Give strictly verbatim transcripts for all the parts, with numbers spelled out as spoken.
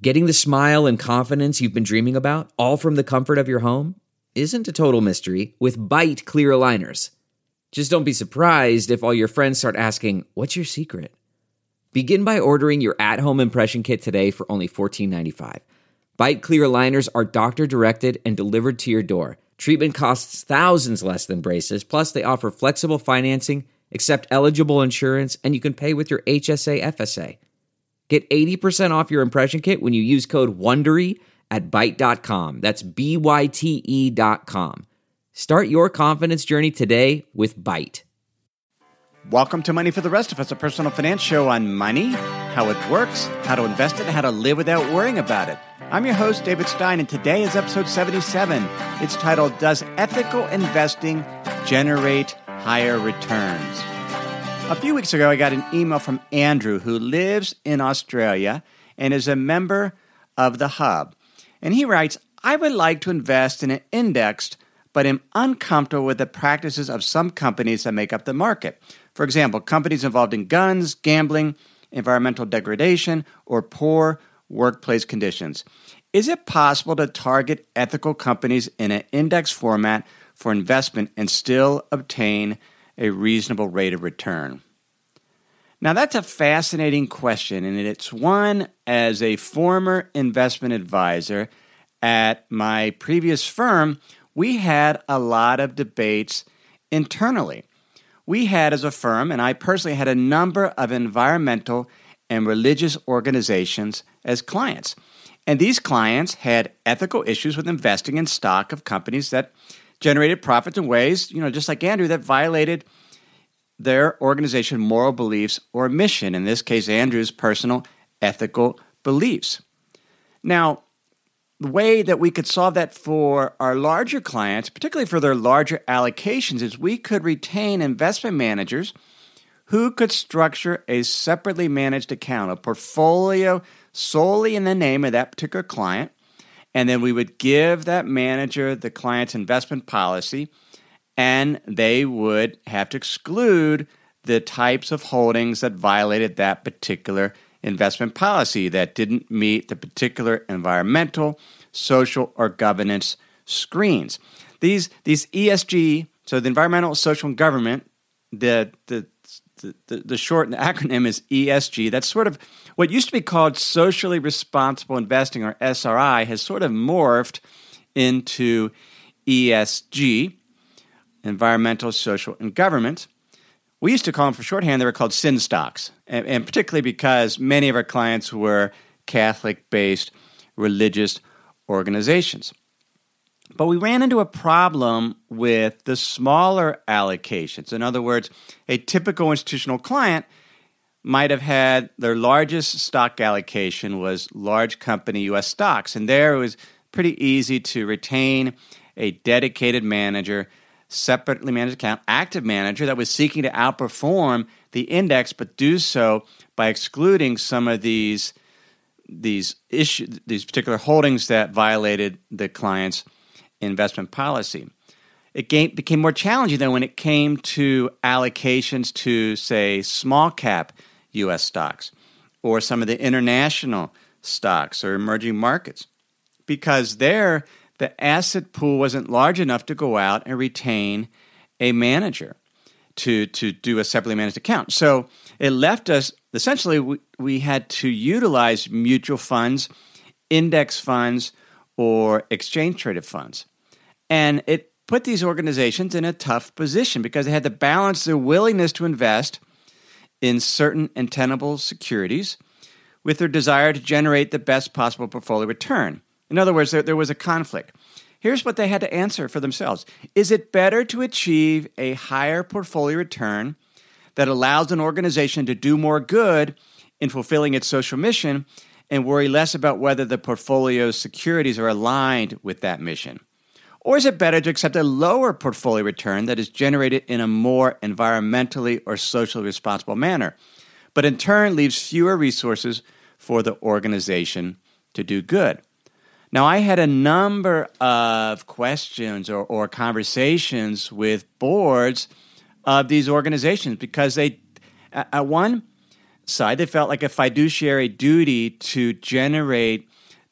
Getting the smile and confidence you've been dreaming about, all from the comfort of your home, isn't a total mystery with Byte clear aligners. Just don't be surprised if all your friends start asking, "What's your secret?" Begin by ordering your at-home impression kit today for only fourteen ninety-five. Byte clear aligners are doctor-directed and delivered to your door. Treatment costs thousands less than braces, plus they offer flexible financing, accept eligible insurance, and you can pay with your H S A F S A. Get eighty percent off your impression kit when you use code WONDERY at byte dot com. That's B Y T E dot com. Start your confidence journey today with Byte. Welcome to Money for the Rest of Us, a personal finance show on money, how it works, how to invest it, and how to live without worrying about it. I'm your host, David Stein, and today is episode seventy-seven. It's titled, Does Ethical Investing Generate Higher Returns? A few weeks ago, I got an email from Andrew, who lives in Australia and is a member of the Hub. And he writes, I would like to invest in an indexed, but am uncomfortable with the practices of some companies that make up the market. For example, companies involved in guns, gambling, environmental degradation, or poor workplace conditions. Is it possible to target ethical companies in an index format for investment and still obtain a reasonable rate of return? Now, that's a fascinating question, and it's one as a former investment advisor at my previous firm, we had a lot of debates internally. We had as a firm, and I personally had a number of environmental and religious organizations as clients. And these clients had ethical issues with investing in stock of companies that generated profits in ways, you know, just like Andrew, that violated their organization moral beliefs or mission, in this case, Andrew's personal ethical beliefs. Now, the way that we could solve that for our larger clients, particularly for their larger allocations, is we could retain investment managers who could structure a separately managed account, a portfolio solely in the name of that particular client, and then we would give that manager the client's investment policy, and they would have to exclude the types of holdings that violated that particular investment policy that didn't meet the particular environmental, social, or governance screens. These these E S G, so the environmental, social, and government, the the the, the short acronym is E S G. That's sort of what used to be called socially responsible investing, or S R I, has sort of morphed into E S G, environmental, social, and government. We used to call them, for shorthand, they were called sin stocks, and, and particularly because many of our clients were Catholic-based religious organizations. But we ran into a problem with the smaller allocations. In other words, a typical institutional client might have had their largest stock allocation was large company U S stocks, and there it was pretty easy to retain a dedicated manager, separately managed account, active manager that was seeking to outperform the index, but do so by excluding some of these these issue, these particular holdings that violated the client's investment policy. It game, became more challenging then when it came to allocations to, say, small cap U S stocks or some of the international stocks or emerging markets, because there the asset pool wasn't large enough to go out and retain a manager to, to do a separately managed account. So it left us, essentially, we, we had to utilize mutual funds, index funds, or exchange-traded funds. And it put these organizations in a tough position because they had to balance their willingness to invest in certain and tenable securities with their desire to generate the best possible portfolio return. In other words, there, there was a conflict. Here's what they had to answer for themselves. Is it better to achieve a higher portfolio return that allows an organization to do more good in fulfilling its social mission and worry less about whether the portfolio's securities are aligned with that mission? Or is it better to accept a lower portfolio return that is generated in a more environmentally or socially responsible manner, but in turn leaves fewer resources for the organization to do good? Now, I had a number of questions or, or conversations with boards of these organizations because they, at one side, they felt like a fiduciary duty to generate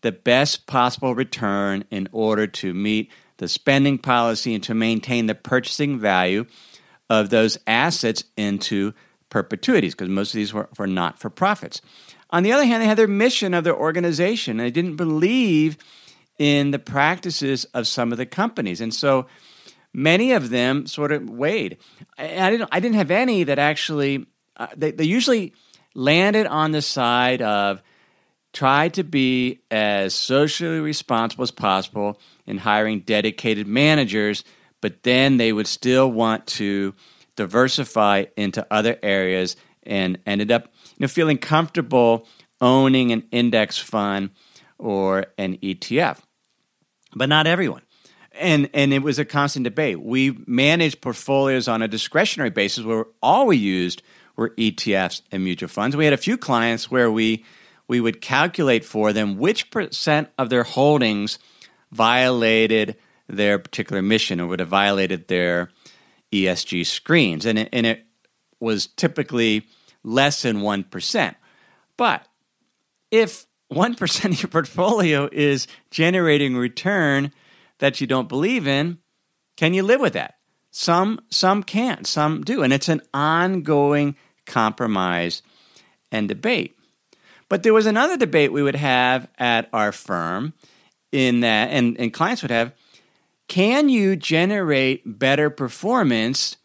the best possible return in order to meet the spending policy and to maintain the purchasing value of those assets into perpetuities, because most of these were for not-for-profits. On the other hand, they had their mission of their organization, and they didn't believe in the practices of some of the companies. And so many of them sort of weighed. I didn't, I didn't have any that actually, uh, they, they usually landed on the side of try to be as socially responsible as possible in hiring dedicated managers, but then they would still want to diversify into other areas and ended up you know, feeling comfortable owning an index fund or an E T F. But not everyone. And and it was a constant debate. We managed portfolios on a discretionary basis where all we used were E T Fs and mutual funds. We had a few clients where we we would calculate for them which percent of their holdings violated their particular mission or would have violated their E S G screens. And it, and it was typically less than one percent. But if one percent of your portfolio is generating return that you don't believe in, can you live with that? Some some can't, some do. And it's an ongoing compromise and debate. But there was another debate we would have at our firm in that, and, and clients would have, can you generate better performance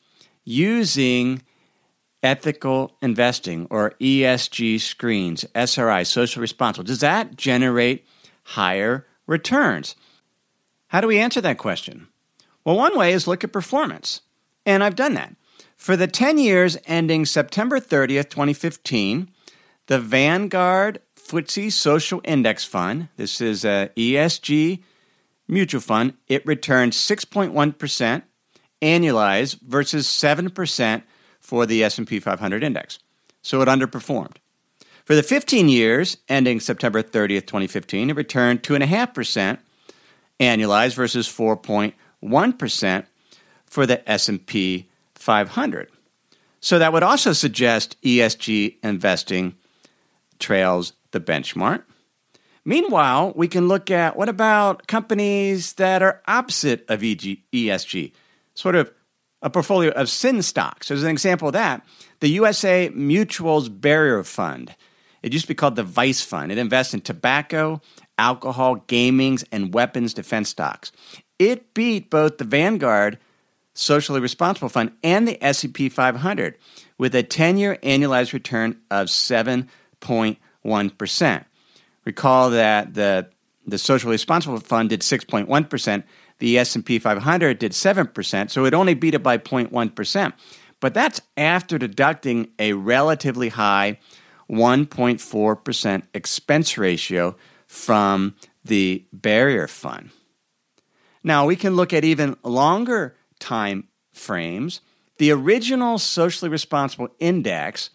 using ethical investing or E S G screens, S R I, social responsible? Does that generate higher returns? How do we answer that question? Well, one way is look at performance, and I've done that. For the ten years ending September thirtieth, twenty fifteen, the Vanguard F T S E Social Index Fund, this is a E S G mutual fund, it returned six point one percent annualized versus seven percent for the S and P five hundred index. So it underperformed. For the fifteen years ending September thirtieth, twenty fifteen, it returned two point five percent annualized versus four point one percent for the S and P five hundred. So that would also suggest E S G investing trails the benchmark. Meanwhile, we can look at what about companies that are opposite of E S G, sort of a portfolio of sin stocks. As an example of that, the U S A Mutuals Barrier Fund. It used to be called the Vice Fund. It invests in tobacco, alcohol, gaming, and weapons defense stocks. It beat both the Vanguard Socially Responsible Fund and the S and P five hundred with a ten-year annualized return of seven point one percent. Recall that the, the Socially Responsible Fund did six point one percent. The S and P five hundred did seven percent, so it only beat it by zero point one percent. But that's after deducting a relatively high one point four percent expense ratio from the Barrier Fund. Now, we can look at even longer time frames. The original Socially Responsible Index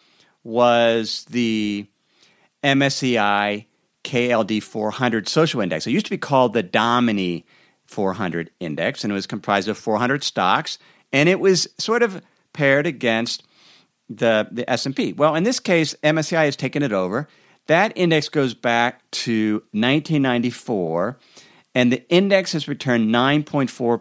was the M S C I K L D four hundred Social Index. It used to be called the Domini four hundred Index, and it was comprised of four hundred stocks, and it was sort of paired against the, the S and P. Well, in this case, M S C I has taken it over. That index goes back to nineteen ninety-four, and the index has returned nine point four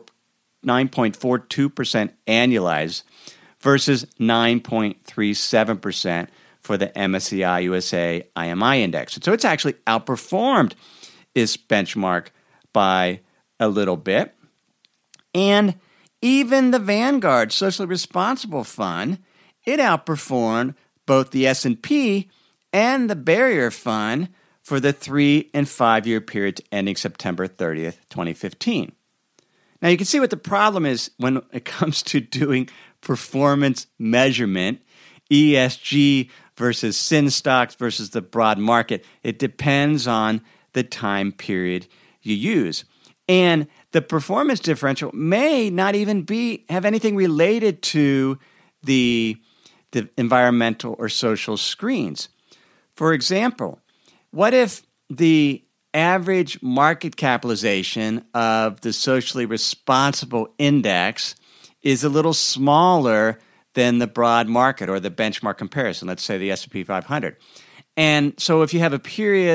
two percent annualized versus nine point three seven percent for the M S C I U S A I M I index. So it's actually outperformed its benchmark by a little bit. And even the Vanguard Socially Responsible Fund, it outperformed both the S and P and the Barrier Fund for the three and five-year periods ending September thirtieth, twenty fifteen. Now, you can see what the problem is when it comes to doing performance measurement, E S G versus sin stocks versus the broad market. It depends on the time period you use. And the performance differential may not even be have anything related to the, the environmental or social screens. For example, what if the average market capitalization of the socially responsible index is a little smaller than the broad market or the benchmark comparison, let's say the S and P five hundred. And so if you have a period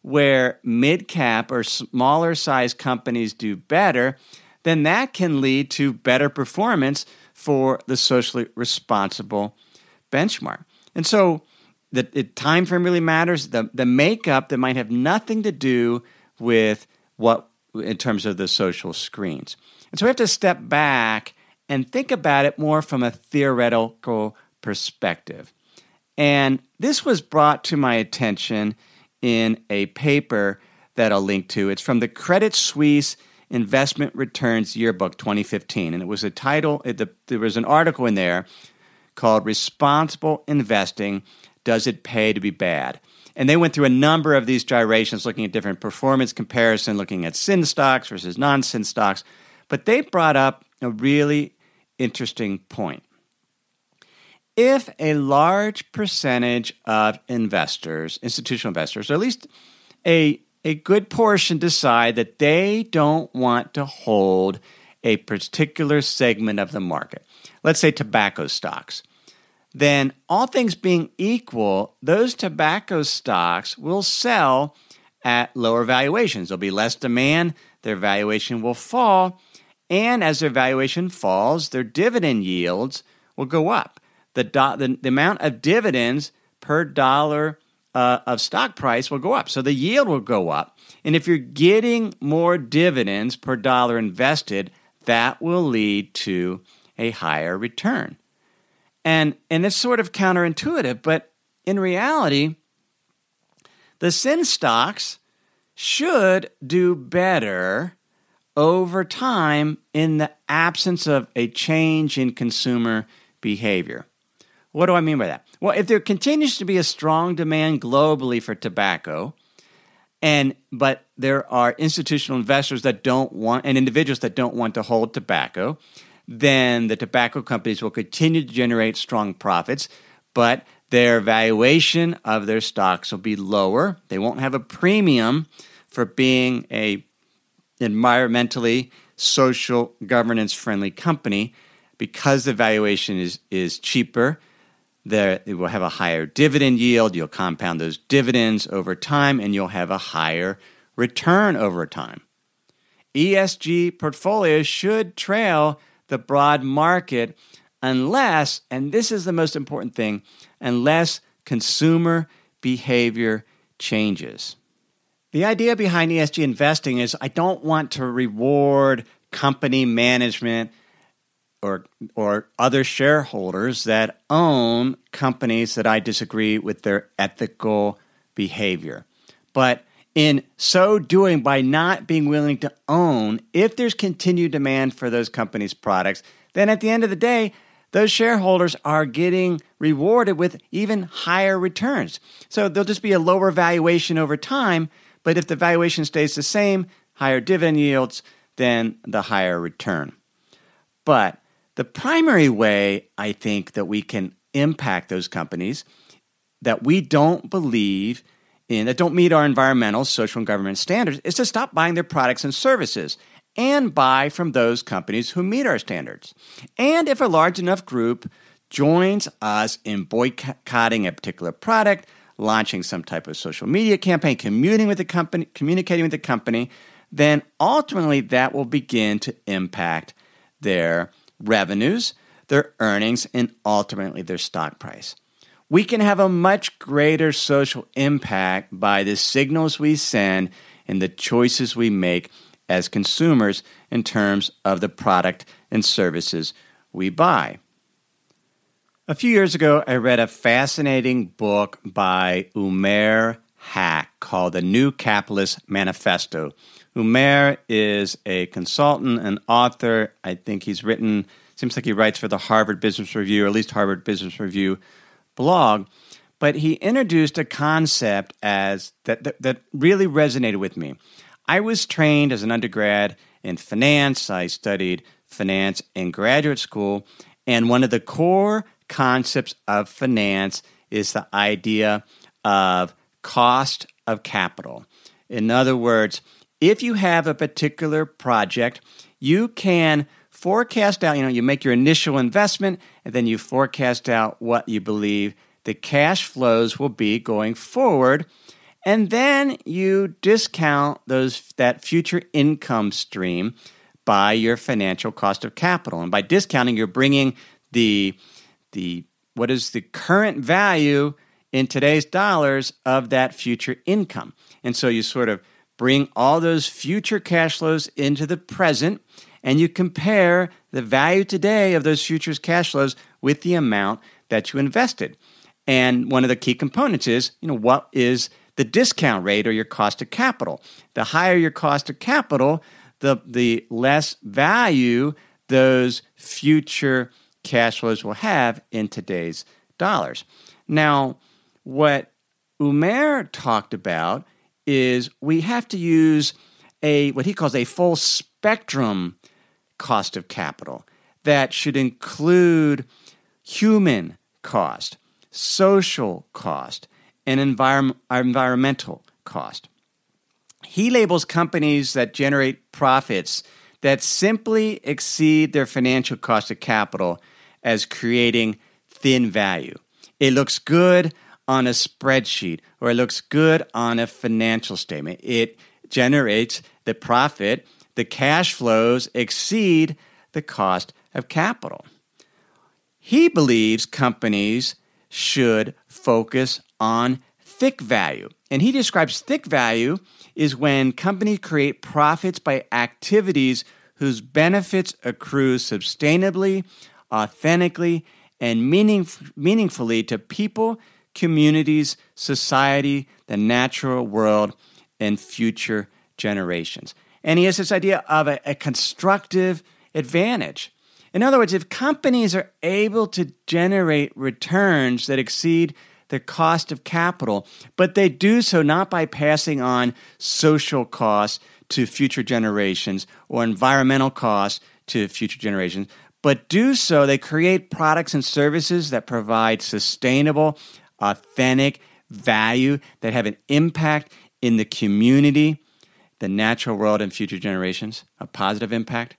where mid-cap or smaller size companies do better, then that can lead to better performance for the socially responsible benchmark. And so the, the time frame really matters. The, the makeup that might have nothing to do with what in terms of the social screens. And so we have to step back and think about it more from a theoretical perspective. And this was brought to my attention in a paper that I'll link to. It's from the Credit Suisse Investment Returns Yearbook twenty fifteen. And it was a title, it, the, there was an article in there called Responsible Investing, Does It Pay to Be Bad? And they went through a number of these gyrations, looking at different performance comparison, looking at S I N stocks versus non-S I N stocks. But they brought up a really interesting point. If a large percentage of investors, institutional investors, or at least a, a good portion decide that they don't want to hold a particular segment of the market, let's say tobacco stocks, then all things being equal, those tobacco stocks will sell at lower valuations. There'll be less demand, their valuation will fall, and as their valuation falls, their dividend yields will go up. The, do, the, the amount of dividends per dollar uh, of stock price will go up. So the yield will go up. And if you're getting more dividends per dollar invested, that will lead to a higher return. And, and it's sort of counterintuitive, but in reality, the S I N stocks should do better over time in the absence of a change in consumer behavior. What do I mean by that? Well, if there continues to be a strong demand globally for tobacco, and but there are institutional investors that don't want, and individuals that don't want to hold tobacco, then the tobacco companies will continue to generate strong profits, but their valuation of their stocks will be lower. They won't have a premium for being a environmentally, social, governance-friendly company because the valuation is, is cheaper. There, it will have a higher dividend yield. You'll compound those dividends over time, and you'll have a higher return over time. E S G portfolios should trail the broad market unless, and this is the most important thing, unless consumer behavior changes. The idea behind E S G investing is I don't want to reward company management or or other shareholders that own companies that I disagree with their ethical behavior. But in so doing, by not being willing to own, if there's continued demand for those companies' products, then at the end of the day, those shareholders are getting rewarded with even higher returns. So there'll just be a lower valuation over time, but if the valuation stays the same, higher dividend yields, then the higher return. But the primary way I think that we can impact those companies that we don't believe in, that don't meet our environmental, social, and government standards, is to stop buying their products and services and buy from those companies who meet our standards. And if a large enough group joins us in boycotting a particular product, launching some type of social media campaign, communicating with the company, communicating with the company, then ultimately that will begin to impact their revenues, their earnings, and ultimately their stock price. We can have a much greater social impact by the signals we send and the choices we make as consumers in terms of the product and services we buy. A few years ago, I read a fascinating book by Umair Haque called The New Capitalist Manifesto. Umair is a consultant and author. I think he's written, seems like he writes for the Harvard Business Review, or at least Harvard Business Review blog. But he introduced a concept as that, that, that really resonated with me. I was trained as an undergrad in finance. I studied finance in graduate school. And one of the core concepts of finance is the idea of cost of capital. In other words, if you have a particular project, you can forecast out, you know, you make your initial investment, and then you forecast out what you believe the cash flows will be going forward. And then you discount those that future income stream by your financial cost of capital. And by discounting, you're bringing the, the what is the current value in today's dollars of that future income. And so you sort of bring all those future cash flows into the present, and you compare the value today of those futures cash flows with the amount that you invested. And one of the key components is, you know, what is the discount rate or your cost of capital? The higher your cost of capital, the, the less value those future cash flows will have in today's dollars. Now, what Umair talked about is we have to use a what he calls a full spectrum cost of capital that should include human cost, social cost, and environment, environmental cost. He labels companies that generate profits that simply exceed their financial cost of capital as creating thin value. It looks good on a spreadsheet, or it looks good on a financial statement. It generates the profit. The cash flows exceed the cost of capital. He believes companies should focus on thick value. And he describes thick value is when companies create profits by activities whose benefits accrue sustainably, authentically, and meaning, meaningfully to people, communities, society, the natural world, and future generations. And he has this idea of a, a constructive advantage. In other words, if companies are able to generate returns that exceed their cost of capital, but they do so not by passing on social costs to future generations or environmental costs to future generations, but do so, they create products and services that provide sustainable, authentic value that have an impact in the community, the natural world, and future generations, a positive impact.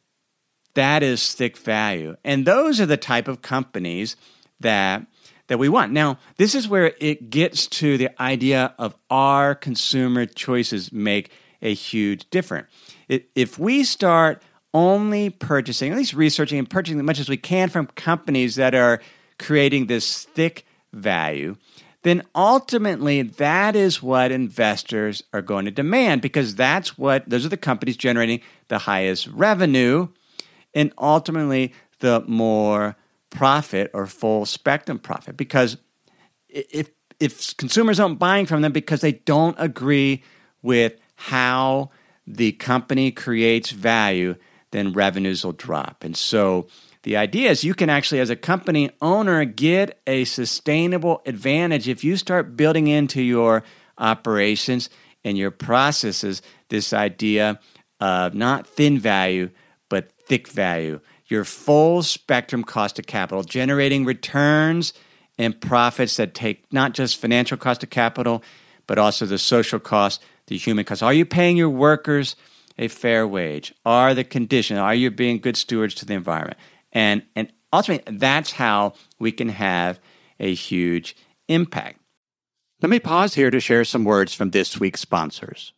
That is thick value. And those are the type of companies that, that we want. Now, this is where it gets to the idea of our consumer choices make a huge difference. It, if we start only purchasing, at least researching and purchasing as much as we can from companies that are creating this thick value, then ultimately that is what investors are going to demand, because that's what, those are the companies generating the highest revenue and ultimately the more profit or full spectrum profit. Because if if consumers aren't buying from them because they don't agree with how the company creates value, then revenues will drop. And so the idea is you can actually, as a company owner, get a sustainable advantage if you start building into your operations and your processes this idea of not thin value, but thick value. Your full spectrum cost of capital, generating returns and profits that take not just financial cost of capital, but also the social cost, the human cost. Are you paying your workers a fair wage? Are the conditions, are you being good stewards to the environment? And, and ultimately, that's how we can have a huge impact. Let me pause here to share some words from this week's sponsors.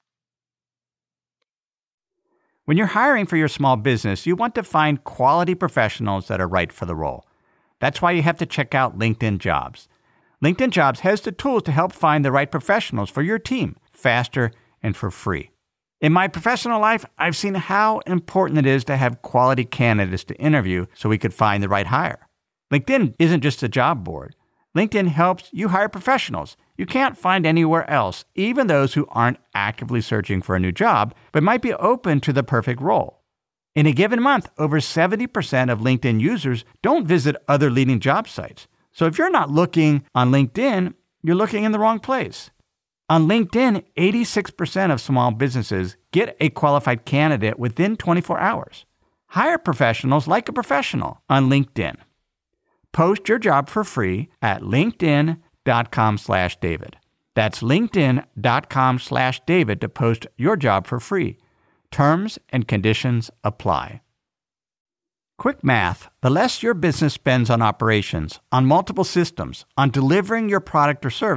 When you're hiring for your small business, you want to find quality professionals that are right for the role. That's why you have to check out LinkedIn Jobs. LinkedIn Jobs has the tools to help find the right professionals for your team faster and for free. In my professional life, I've seen how important it is to have quality candidates to interview so we could find the right hire. LinkedIn isn't just a job board. LinkedIn helps you hire professionals you can't find anywhere else, even those who aren't actively searching for a new job, but might be open to the perfect role. In a given month, over seventy percent of LinkedIn users don't visit other leading job sites. So if you're not looking on LinkedIn, you're looking in the wrong place. On LinkedIn, eighty-six percent of small businesses get a qualified candidate within twenty-four hours. Hire professionals like a professional on LinkedIn. Post your job for free at linkedin.com slash David. That's linkedin.com slash David to post your job for free. Terms and conditions apply. Quick math: the less your business spends on operations, on multiple systems, on delivering your product or service,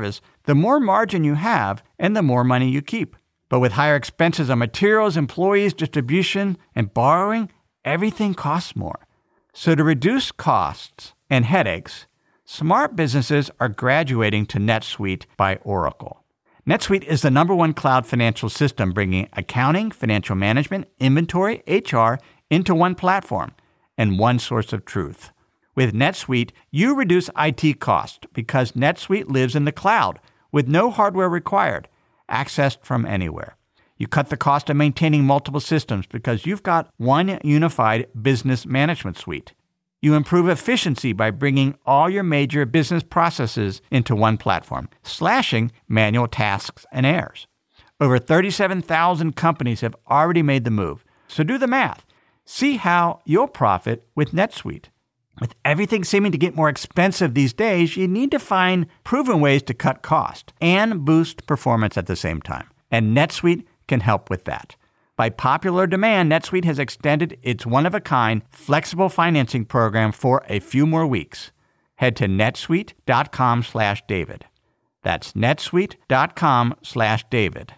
the more margin you have and the more money you keep. But with higher expenses on materials, employees, distribution, and borrowing, everything costs more. So to reduce costs and headaches, smart businesses are graduating to NetSuite by Oracle. NetSuite is the number one cloud financial system bringing accounting, financial management, inventory, H R into one platform and one source of truth. With NetSuite, you reduce I T costs because NetSuite lives in the cloud with no hardware required, accessed from anywhere. You cut the cost of maintaining multiple systems because you've got one unified business management suite. You improve efficiency by bringing all your major business processes into one platform, slashing manual tasks and errors. Over thirty-seven thousand companies have already made the move. So do the math. See how you'll profit with NetSuite. With everything seeming to get more expensive these days, you need to find proven ways to cut cost and boost performance at the same time. And NetSuite can help with that. By popular demand, NetSuite has extended its one-of-a-kind flexible financing program for a few more weeks. Head to netsuite.com slash David. That's netsuite.com slash David.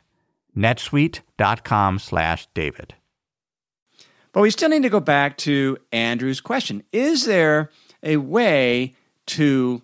netsuite.com slash David. But we still need to go back to Andrew's question. Is there a way to,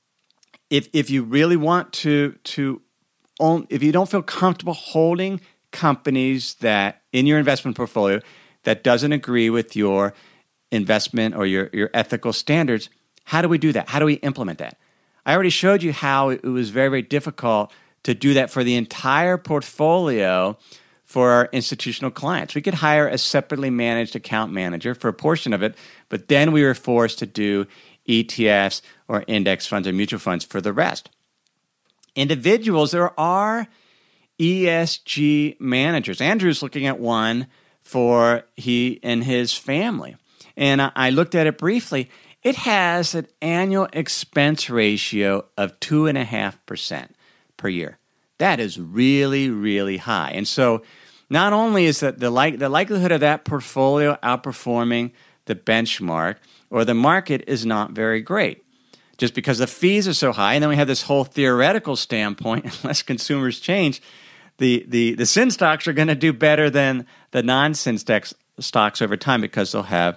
if if you really want to, to own, if you don't feel comfortable holding companies that in your investment portfolio that doesn't agree with your investment or your, your ethical standards, how do we do that? How do we implement that? I already showed you how it was very, very difficult to do that for the entire portfolio for our institutional clients. We could hire a separately managed account manager for a portion of it, but then we were forced to do E T Fs or index funds or mutual funds for the rest. Individuals, there are E S G managers. Andrew's looking at one for he and his family. And I looked at it briefly. It has an annual expense ratio of two point five percent per year. That is really, really high. And so not only is that the, like, the likelihood of that portfolio outperforming the benchmark or the market is not very great, just because the fees are so high. And then we have this whole theoretical standpoint, unless consumers change, the, the, the sin stocks are going to do better than the non-sin stocks, stocks over time because they'll have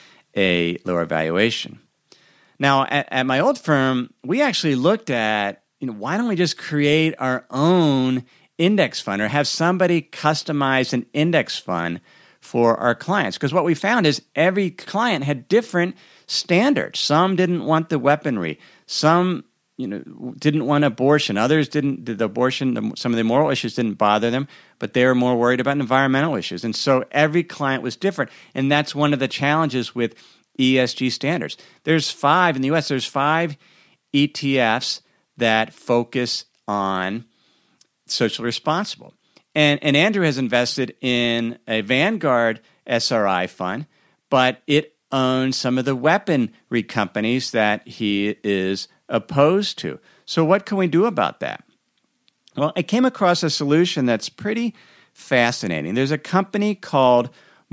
a lower valuation. Now, at, at my old firm, we actually looked at, you know, why don't we just create our own index fund or have somebody customize an index fund for our clients? Because what we found is every client had different standards. Some didn't want the weaponry. Some, you know, didn't want abortion. Others didn't. The abortion, the, some of the moral issues didn't bother them, but they were more worried about environmental issues. And so every client was different. And that's one of the challenges with E S G standards. There's five in the U S. There's five E T Fs that focus on socially responsible. And, and Andrew has invested in a Vanguard S R I fund, but it owns some of the weaponry companies that he is opposed to. So what can we do about that? Well, I came across a solution that's pretty fascinating. There's a company called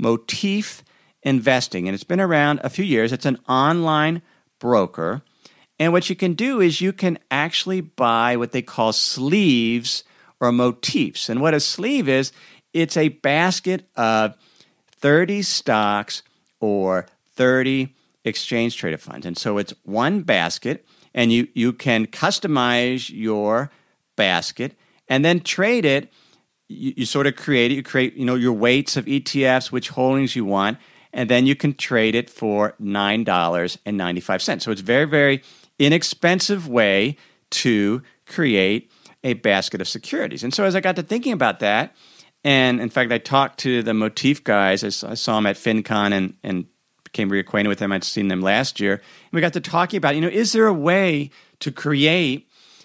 Motif Investing, and it's been around a few years. It's an online broker. And what you can do is you can actually buy what they call sleeves or motifs. And what a sleeve is, it's a basket of thirty stocks or thirty exchange traded funds. And so it's one basket, and you, you can customize your basket and then trade it. You, you sort of create it. You create, you know, your weights of E T Fs, which holdings you want, and then you can trade it for nine dollars and ninety-five cents. So it's a very, very inexpensive way to create a basket of securities. And so as I got to thinking about that, and in fact, I talked to the Motif guys. I saw them at FinCon and, and became reacquainted with them. I'd seen them last year. And we got to talking about, you know, is there a way to create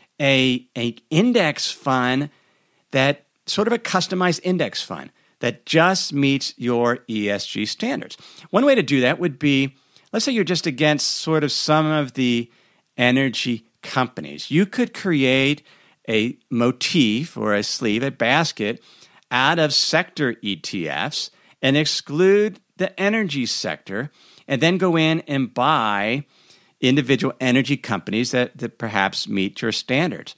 a, a index fund that sort of a customized index fund that just meets your E S G standards? One way to do that would be, let's say you're just against sort of some of the energy companies. You could create a motif or a sleeve, a basket out of sector E T Fs and exclude the energy sector, and then go in and buy individual energy companies that, that perhaps meet your standards.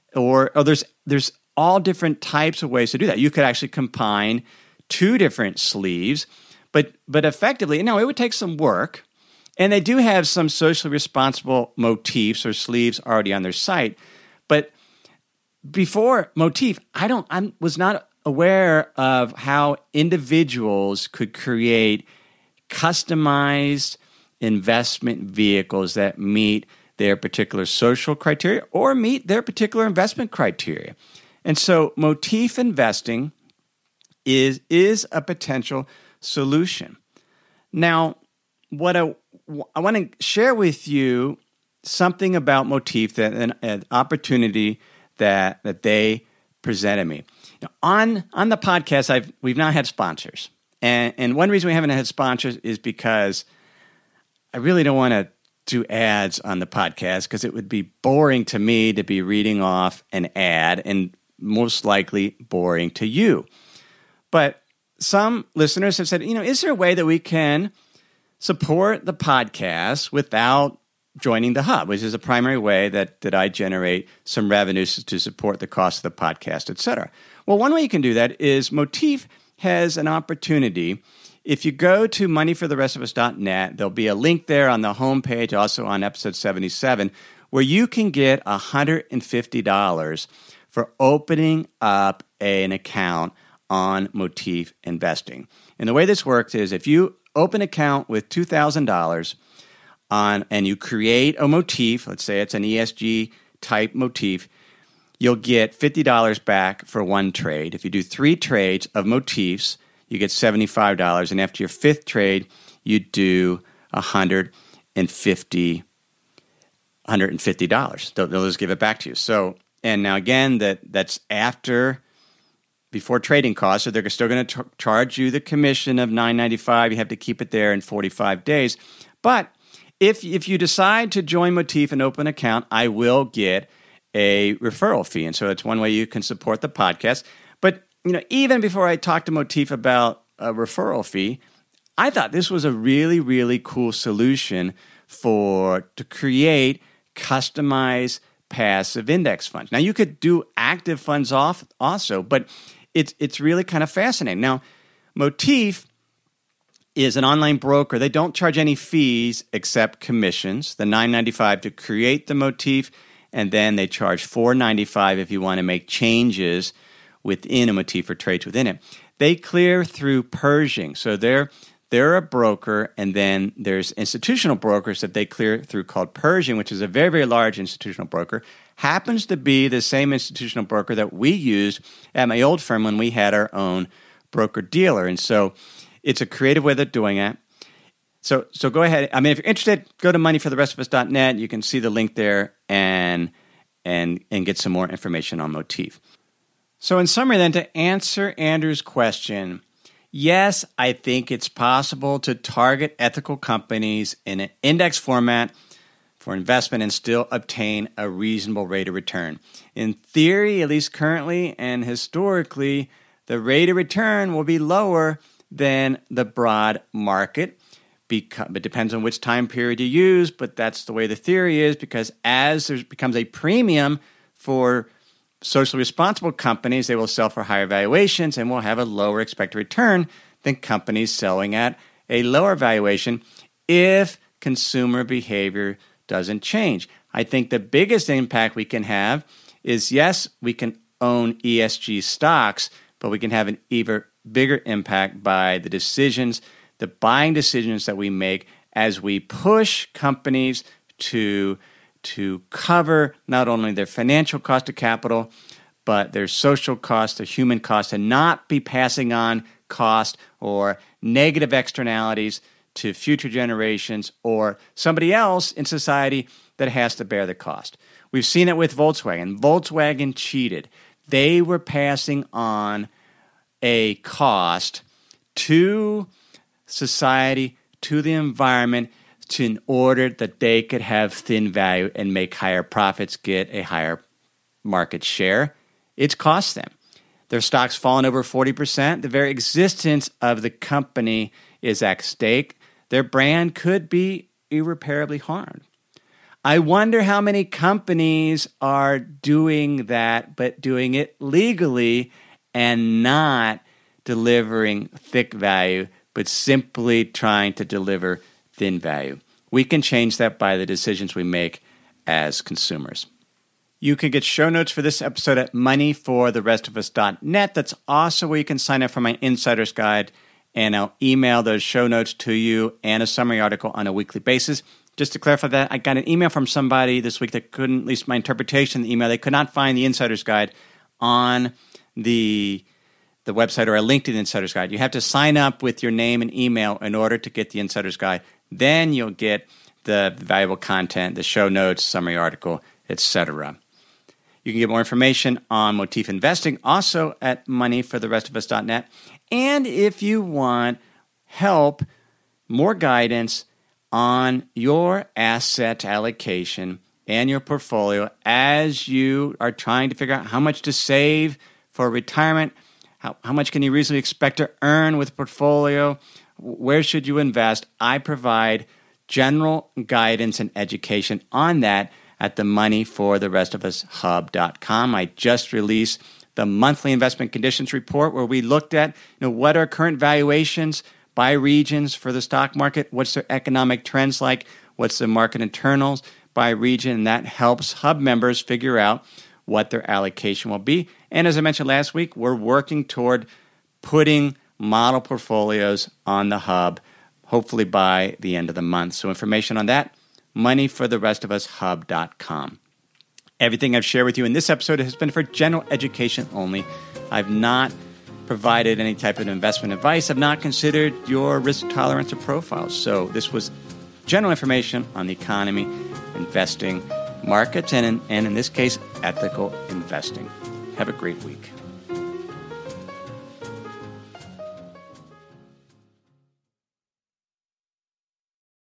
or, or there's there's all different types of ways to do that. You could actually combine two different sleeves, but but effectively, no, it would take some work. And they do have some socially responsible motifs or sleeves already on their site. But before Motif, I don't I was not aware of how individuals could create customized investment vehicles that meet their particular social criteria or meet their particular investment criteria. And so Motif investing is, is a potential solution. Now, what I, I want to share with you something about Motif, that an, an opportunity that, that they presented me. Now, on, on the podcast, I've we've not had sponsors. And, and one reason we haven't had sponsors is because I really don't want to do ads on the podcast because it would be boring to me to be reading off an ad and most likely boring to you. But some listeners have said, you know, is there a way that we can support the podcast without joining the Hub, which is a primary way that, that I generate some revenues to support the cost of the podcast, et cetera. Well, one way you can do that is Motif has an opportunity. If you go to money for the rest of us dot net, there'll be a link there on the homepage, also on episode seventy-seven, where you can get one hundred fifty dollars for opening up a, an account on Motif Investing. And the way this works is if you open an account with two thousand dollars on and you create a Motif, let's say it's an E S G type Motif, you'll get fifty dollars back for one trade. If you do three trades of Motifs, you get seventy-five dollars. And after your fifth trade, you do one hundred fifty dollars. They'll, they'll just give it back to you. So, and now again, that that's after, before trading costs, so they're still going to ch- charge you the commission of nine ninety-five. You have to keep it there in forty-five days. But if if you decide to join Motif and open an account, I will get a referral fee. And so that's one way you can support the podcast. But you know, even before I talked to Motif about a referral fee, I thought this was a really, really cool solution for to create customized passive index funds. Now, you could do active funds off also, but it's it's really kind of fascinating. Now, Motif is an online broker. They don't charge any fees except commissions, the nine ninety-five to create the Motif, and then they charge four ninety-five if you want to make changes within a Motif or trades within it. They clear through Pershing. So they're they're a broker, and then there's institutional brokers that they clear through called Pershing, which is a very, very large institutional broker. Happens to be the same institutional broker that we used at my old firm when we had our own broker-dealer. And so it's a creative way of doing it. So so go ahead. I mean, if you're interested, go to money for the rest of us dot net. You can see the link there and and and get some more information on Motif. So in summary then, to answer Andrew's question, yes, I think it's possible to target ethical companies in an index format for investment and still obtain a reasonable rate of return. In theory, at least currently and historically, the rate of return will be lower than the broad market. Because, it depends on which time period you use, but that's the way the theory is, because as there becomes a premium for socially responsible companies, they will sell for higher valuations and will have a lower expected return than companies selling at a lower valuation if consumer behavior doesn't change. I think the biggest impact we can have is, yes, we can own E S G stocks, but we can have an even bigger impact by the decisions, the buying decisions that we make as we push companies to to cover not only their financial cost of capital, but their social cost, their human cost, and not be passing on cost or negative externalities to future generations or somebody else in society that has to bear the cost. We've seen it with Volkswagen. Volkswagen cheated. They were passing on a cost to society, to the environment, to in order that they could have thin value and make higher profits, get a higher market share. It's cost them. Their stock's fallen over forty percent. The very existence of the company is at stake. Their brand could be irreparably harmed. I wonder how many companies are doing that, but doing it legally and not delivering thick value, but simply trying to deliver thin value. We can change that by the decisions we make as consumers. You can get show notes for this episode at money for the rest of us dot net. That's also where you can sign up for my Insider's Guide, and I'll email those show notes to you and a summary article on a weekly basis. Just to clarify that, I got an email from somebody this week that couldn't, at least my interpretation of the email, they could not find the Insider's Guide on the, the website or a link to the Insider's Guide. You have to sign up with your name and email in order to get the Insider's Guide. Then you'll get the valuable content, the show notes, summary article, et cetera. You can get more information on Motif Investing also at money for the rest of us dot net. And if you want help, more guidance on your asset allocation and your portfolio as you are trying to figure out how much to save for retirement, how, how much can you reasonably expect to earn with a portfolio, where should you invest, I provide general guidance and education on that at the money for the rest of us hub dot com. I just released the monthly investment conditions report where we looked at, you know, what are current valuations by regions for the stock market, what's their economic trends like, what's the market internals by region, and that helps Hub members figure out what their allocation will be. And as I mentioned last week, we're working toward putting model portfolios on the Hub, hopefully by the end of the month. So information on that, money for the rest of us hub dot com. Everything I've shared with you in this episode has been for general education only. I've not provided any type of investment advice. I've not considered your risk tolerance or profiles. So this was general information on the economy, investing, markets, and in, and in this case, ethical investing. Have a great week.